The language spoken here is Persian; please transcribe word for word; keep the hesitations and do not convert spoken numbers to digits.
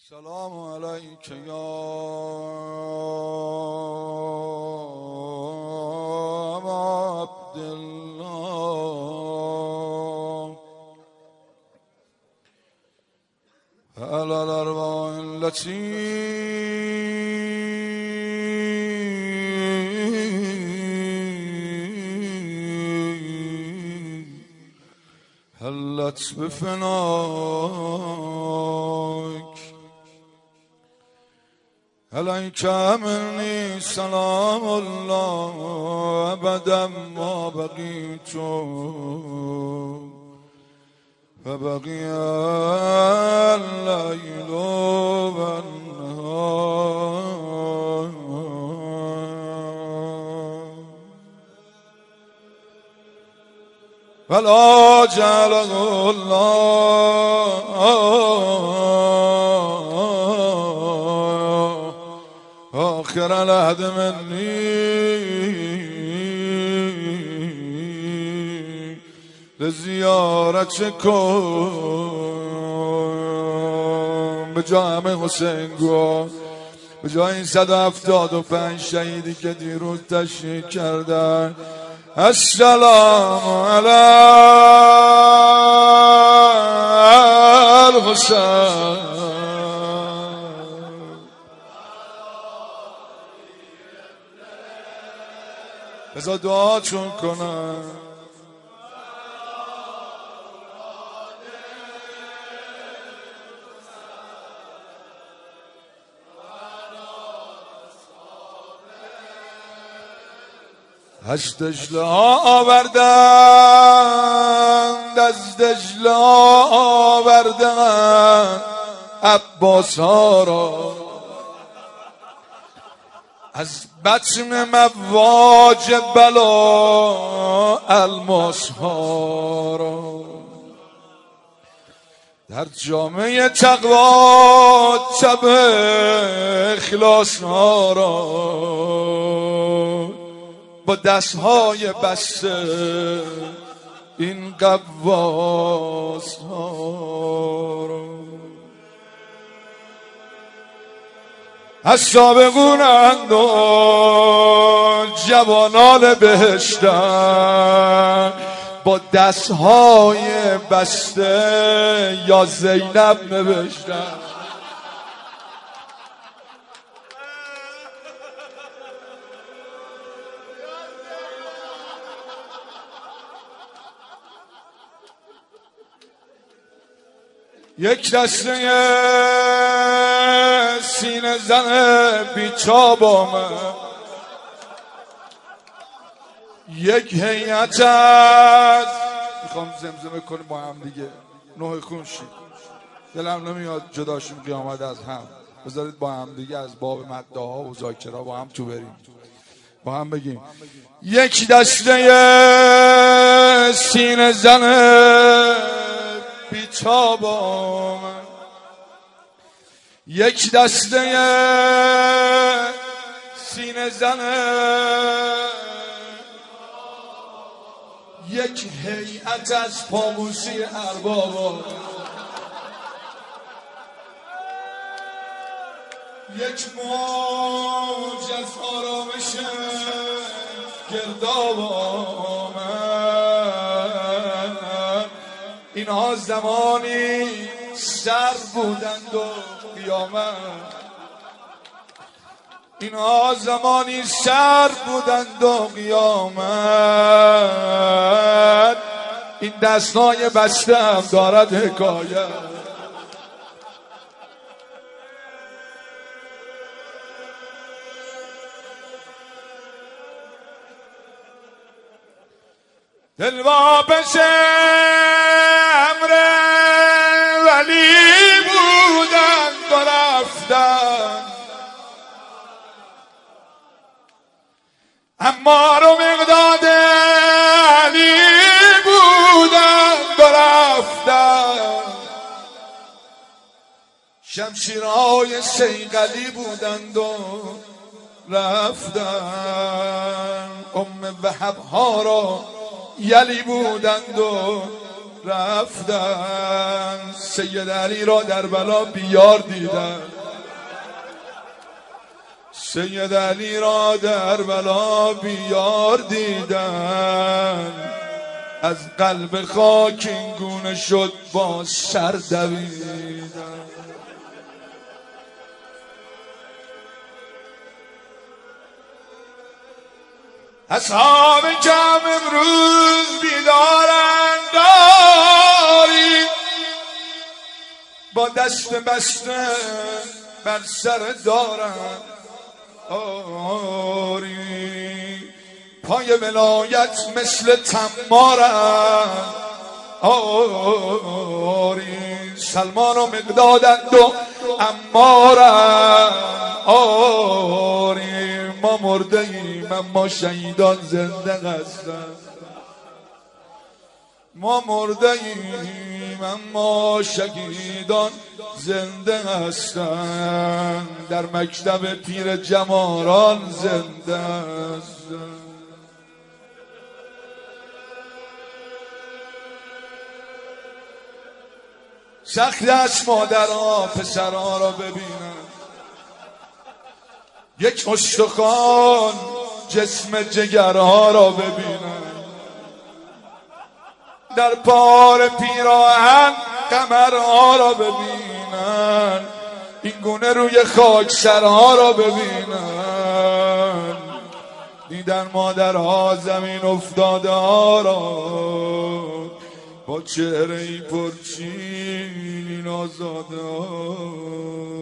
سلام علیک یا ابا عبدالله علی الارواح التي حلت بفناک علیک منی سلام الله ابدا ما بقیت فبقی الليل والنهار ولا جعله الله آخر العهد منی لزیارت کن به جا همه حسین گو به جای این صد و هفتاد و پنج شهیدی که دیروز تشریح کردن السلام علی الحسین بذار دعا چون کنم از دجله آوردند از دجله آوردند عباس ها را از بطن مواج بلا الماس ها را در جامعه تقوا تب اخلاص ها را با دستهای بسته این قواس ها را از سابقونند و جوانان بهشتن با دستهای بسته یا زینب نوشتن یک دسته سینه زن بیچاب آمد یک هیئت از میخوام زمزمه کنیم با هم دیگه نوح خون شید دلم نمیاد جداشیم قیامت از هم بذارید با هم دیگه از باب مدعا و ذاکرها با هم تو بریم با هم بگیم یک دسته سینه زن بیچاب آمد یک دسته سینه زنه یک هیئت از پاموشی ارباب یک موج از آرامش گرداب آمد اینها زمانی سر بودند و قیامت اینها زمانی سر بودند و قیامت این دستای بسته هم دارد حکایت دلواپس امر ولی بودند و رفتند اما رو مقداد علی بودند و رفتند شمشیرهای صیقلی بودند و رفتند ام وهب ها را یلی بودند و رفتن، سید علی را در بلا بیار دیدن، سید علی را در بلا بیار دیدن، از قلب خاک این گونه شد با سر دویدن. اصحاب کم امروز بیدارند داری، با دست بسته بر سر دارند آری، پای ولایت مثل تمارند آری، سلمان و مقدادند و عمارند آری، ما مرده ایم اما شهیدان زنده هستند، ما مرده ایم اما شهیدان زنده هستند، در مکتب پیر جماران زنده هستند. سخت است مادرها پسرها را ببینند، یک استخوان جسم جگرها را ببینند، در پار پیراهن کمرها را ببینند، این گونه روی خاک سرها را ببینند، دیدن مادرها زمین افتاده ها را با چهره پرچین آزاده ها.